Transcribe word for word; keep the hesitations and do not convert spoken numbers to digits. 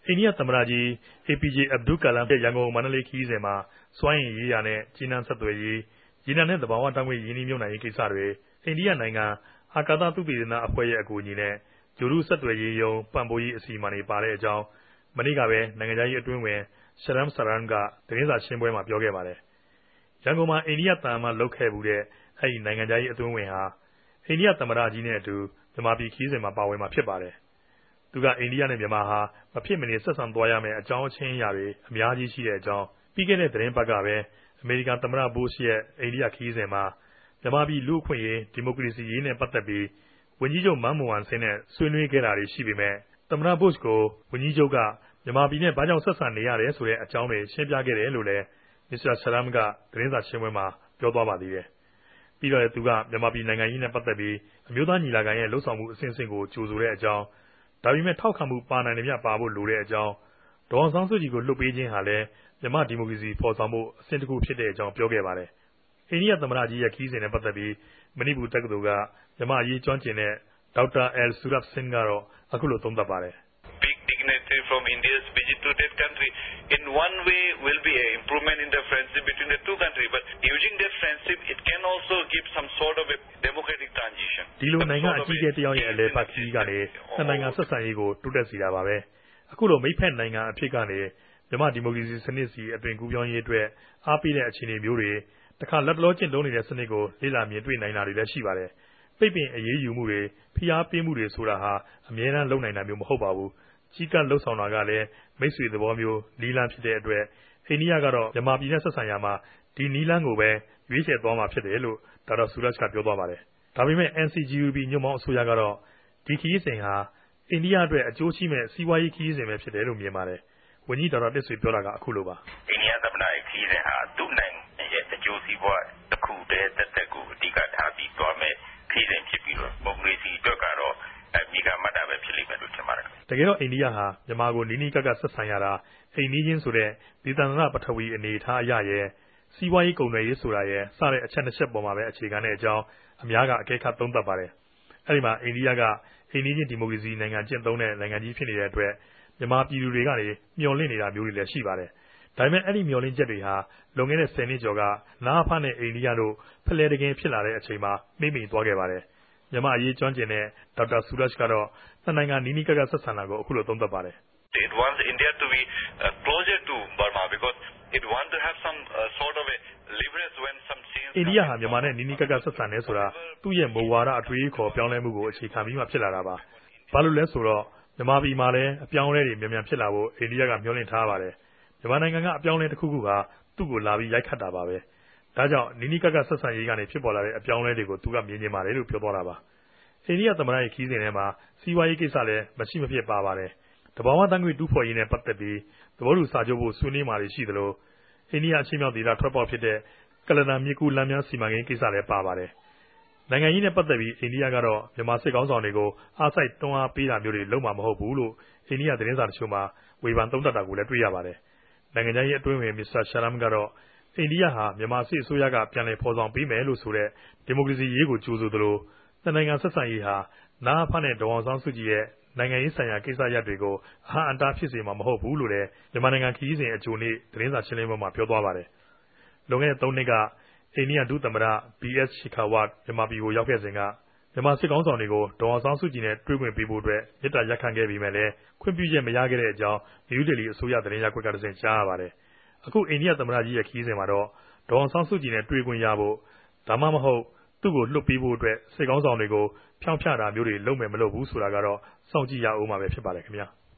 အိန္ဒိယသမ္မတကြီး အေ ပီ ဂျေ Abdul Kalam ရဲ့ရန်ကုန်မန္တလေးခရီးစဉ်မှာစွမ်းအင်ရေးရာနဲ့ကြေးနန်းဆက်သွယ်ရေး၊ရေနံနဲ့သဘာဝဓာတ်ငွေ့ရင်းနှီးမြှုပ်နှံရေးကိစ္စတွေ၊အိန္ဒိယနိုင်ငံအာကာသသုတေသနအဖွဲ့ရဲ့အကူအညီနဲ့ဂြိုဟ်တုဆက်သွယ်ရေးရုံးပံ့ပိုးရေးအစီအမံတွေပါတဲ့အကြောင်းမနေ့ကပဲနိုင်ငံခြားရေးအတွင်းဝန် Sharm Saran ကသတင်းစာရှင်းပွဲမှာပြောခဲ့ပါတယ်။ရန်ကုန်မှာအိန္ဒိယသံအမတ်လုပ်ခဲ့ဖူးတဲ့အဲဒီနိုင်ငံခြားရေးအတွင်းဝန်ဟာအိန္ဒိယသမ္မတကြီးနဲ့အတူမြန်မာပြည်ခရီးစဉ်မှာပါဝင်မှာဖြစ်ပါတယ်။သူကအိန္ဒိယနဲ့မြန်မာဟာမဖြစ်မနေဆက်ဆံသွားရမယ့်အကြောင်းအချင်းအရာတွေအများကြီးရှိတဲ့အကြောင်းပြီးခဲ့တဲ့သတင်းပတ်ကပဲအမေရိကန်သမ္မတ Bush ရဲ့အိန္ဒိယခရီးစဉ်မှာမြန်မာပြည်လူ့အခွင့်အရေးဒီမိုကရေစီရေးနဲ့ပတ်သက်ပြီးဝန်ကြီးချုပ်မန်းမွန်ဝမ်ဆင်းနဲ့ဆွေးနွေးခဲ့တာတွေရှိပေမဲ့သမ္မတ Bush ကိုဝန်ကြီးချုပ်ကမြန်မာပြည်နဲ့ဘာကြောင့်ဆက်ဆံနေရတယ်ဆိုတဲ့အကြောင်းတွေရှင်းပြခဲ့တယ်လို့လည်း မစ္စတာ Saran ကသတင်းစာရှင်းပွဲမှာပြောသွားပါသေးတယ်။ပြီးတော့သူကမြန်မာပြည်နိုင်ငံရေးနဲ့ပတ်သက်ပြီးအမျိုးသားညီလာခံရဲ့လှုပ်ဆောင်မှုအဆင့်ဆင့်ကိုကြိုဆိုတဲ့အကြောင်းဒါပေမဲ့ထောက်ခံမှုပါနိုင်တယ်မြပါဖို့လိုတဲ့အကြောင်းဒေါ်အောင်ဆန်းစုကြည်ကိုလွှတ်ပေးခြင်းဟာလည်းမြန်မာဒီမိုကရေစီဖော်ဆောင်မှုအဆင့်တစ်ခုဖြစ်တဲ့အကြောင်းပြောခဲ့ပါတယ်။အိန္ဒိယသမ္မတကြီးရဲ့ခရီးစဉ်နဲ့ပတ်သက်ပြီးမဏိပူတက္ကသိုလ်ကမြန်မာအရေးကျွမ်းကျင်တဲ့ဒေါက်တာ L. Surat Singh ကတော့အခုလိုသုံးသပ်ပါတယ်။ Big dignitary from India's visit to that country in one way will be an improvement in the friendship between the two countries but using that friendship it can also give some sort of a democratic transition ဒီလိုနိုင်ငံအကြီးအကဲတယောက်ရဲ့အလဲပတ်ခရီးကနေနှစ်နိုင်ငံဆက်ဆံရေးကိုတိုးတက်စေတာပါပဲအခုလိုမိဖက်နိုင်ငံအဖြစ်ကနေမြန်မာဒီမိုကရေစီစနစ်စီအသွင်ကူးပြောင်းရေးအတွက်အားပေးတဲ့အခြေအနေမျိုးတွေတခါလက်တလောကျင့်သုံးနေတဲ့စနစ်ကိုလေ့လာမြင်တွေ့နိုင်တာတွေလည်းရှိပါတယ်ပိတ်ပင်အရေးယူမှုတွေဖိအားပေးမှုတွေဆိုတာဟာအမြဲတမ်းလုပ်နိုင်တာမျိုးမဟုတ်ပါဘူးကြီးကပ်လှုပ်ဆောင်တာကလည်းမိတ်ဆွေသဘောမျိုးနီးလန်းဖြစ်တဲ့အတွက်အိန္ဒိယကတော့မြန်မာပြည်နဲ့ဆက်ဆံရမှာဒီနီးလန်းကိုပဲရွေးချယ်သွားမှာဖြစ်တယ်လို့ဒေါက်တာဆူရတ်ကပြောသွားပါတယ်ဒါပေမဲ့ N C G U B ညွန့်ပေါင်းအစိုးရကတော့ဒီခရီးစဉ်ဟာအိန္ဒိယအတွက်အကျိုးရှိမဲ့စီးပွားရေးခရီးစဉ်ပဲဖြစ်တယ်လို့မြင်ပါတယ်ဝန်ကြီးဒေါက်တာတစ်ဆွေပြောတာကအခုလိုပါအိန္ဒိယသမ္မတရဲ့ခရီးစဉ်ဟာသူ့နိုင်ငံရဲ့အကျိုးစီးပွားတစ်ခုတည်းသက်သက်ကိုအဓိကထားပြီးသွားမယ်ခရီးစဉ်ဖြစ်ပြီးတော့ဒီမိုကရေစီအတွက်ကတော့အမိကမတ်တာပဲဖြစ်လိမ့်မယ်လို့ထင်ပါတယ်တကယ်တော့အိန္ဒိယဟာမြန်မာကိုနီးနီးကပ်ကပ်ဆက်ဆံရတာအိမ်နီးချင်းဆိုတဲ့ဒေသနာပထဝီအနေအထားအရရဲ့စီးပွားရေးကုန်သွယ်ရေးဆိုတာရဲ့စတဲ့အချက်နှစ်ချက်ပေါ်မှာပဲအခြေခံတဲ့အကြောင်းအများကအကဲခတ်သုံးသပ်ပါတယ်အဲဒီမှာအိန္ဒိယကအိမ်နီးချင်းဒီမိုကရေစီနိုင်ငံကျင့်သုံးတဲ့နိုင်ငံကြီးဖြစ်နေတဲ့အတွက်မြန်မာပြည်သူတွေကနေမျှော်လင့်နေတာမျိုးတွေလည်းရှိပါတယ်ဒါပေမဲ့အဲ့ဒီမျှော်လင့်ချက်တွေဟာလွန်ခဲ့တဲ့ဆယ်နှစ်ကျော်ကနာဖနဲ့အိန္ဒိယတို့ဖလှယ်တကယ်ဖြစ်လာတဲ့အချိန်မှာမိမ့်မိန်သွားခဲ့ပါတယ်မြန်မာအရေးကျွမ်းကျင်တဲ့ဒေါက်တာဆူရတ်ကတော့နှစ်နိုင်ငံနီးနီးကပ်ကပ်ဆက်ဆံတာကိုအခုလိုသုံးသပ်ပါတယ် It wants India to be uh, closer to Burma because it wants to have some uh, sort of a leverage when some change အိန္ဒိယဟာမြန်မာနဲ့နီးနီးကပ်ကပ်ဆက်ဆံနေဆိုတာသူ့ရဲ့မူဝါဒအတွေးခေါ်ပြောင်းလဲမှုကိုအခြေခံပြီးမှဖြစ်လာတာပါဘာလို့လဲဆိုတော့မြန်မာပြည်မှာလည်းအပြောင်းအလဲတွေမြန်မြန်ဖြစ်လာဖို့အိန္ဒိယကမျှော်လင့်ထားပါတယ်မြန်မာနိုင်ငံကအပြောင်းအလဲတစ်ခုခုဟာသူ့ကိုလာပြီးရိုက်ခတ်တာပါပဲဒါကြောင့်နီးနီးကပ်ကပ်ဆက်ဆံရေးကနေဖြစ်ပေါ်လာတဲ့အပြောင်းအလဲတွေကိုသူကမြင်နေပါတယ်လို့ပြောသွားတာပါအိန္ဒိယသမ္မတရဲ့ခီးစဉ်ထဲမှာစီးပွားရေးကိစ္စလည်းမရှိမဖြစ်ပါပါတယ်တဘာဝတန်ခွေတူးဖော်ရေးနဲ့ပတ်သက်ပြီးသဘောတူစာချုပ်ဖို့ဆွေးနွေးမှာရှိသလိုအိန္ဒိယအချင်းမြောက်ဒေသထွက်ပေါက်ဖြစ်တဲ့ကလဒန်မြစ်ကူးလမ်းများစီမံကိန်းကိစ္စလည်းပါပါတယ်နိုင်ငံရေးနဲ့ပတ်သက်ပြီးအိန္ဒိယကတော့မြန်မာစစ်ကောင်ဆောင်တွေကိုအားစိုက်တွန်းအားပေးတာမျိုးတွေလုပ်မှာမဟုတ်ဘူးလို့အိန္ဒိယသတင်းစာတချို့မှာဝေဖန်သုံးသပ်တာကိုလည်းတွေ့ရပါတယ်နိုင်ငံရေးအတွင်းဝင်မစ္စတာရှာရမ်ကတော့အိန္ဒိယဟာမြန်မာစစ်အစိုးရကပြန်လည်ဖော်ဆောင်ပေးမယ်လို့ဆိုတဲ့ဒီမိုကရေစီရေးကိုကြိုးဆိုသလိုနိုင်ငံဆက်ဆံရေးဟာနာဖနဲ့ဒေါ်အောင်ဆန်းစုကြည်ရဲ့နိုင်ငံရေးဆိုင်ရာကိစ္စရပ်တွေကိုအဟံအတားဖြစ်စေမှာမဟုတ်ဘူးလို့လည်းမြန်မာနိုင်ငံခရီးစဉ်အကြိုနေ့သတင်းစာရှင်းလင်းပွဲမှာပြောသွားပါတယ်လွန်ခဲ့တဲ့သုံးနှစ်ကအိန္ဒိယဒုသမ္မတ B S Shekhawat မြန်မာပြည်ကိုရောက်ခဲ့စဉ်ကမြန်မာစစ်ကောင်ဆောင်တွေကိုဒေါ်အောင်ဆန်းစုကြည်နဲ့တွေ့ခွင့်ပေးဖို့အတွက်မြစ်တာရက်ခံခဲ့ပြီးမှလည်းခွင့်ပြုချက်မရခဲ့တဲ့အကြောင်းနယူးဒေလီအစိုးရသတင်းရပ်ကွက်ကတစဉ်ကြားရပါတယ်အခုအိန္ဒိယသမ္မတကြီးရဲ့ခရီးစဉ်မှာတော့ဒေါ်အောင်ဆန်းစုကြည်နဲ့တွေ့ခွင့်ရဖို့ဒါမှမဟုတ်သူ့ကိုလွှတ်ပေးဖို့အတွက်စစ်ကောင်ဆောင်တွေကိုဖြောင်းဖြတာမျိုးတွေလုပ်မယ်မလုပ်ဘူးဆိုတာကတော့စောင့်ကြည့်ရအောင်မှာပဲဖြစ်ပါတယ်ခင်ဗျာ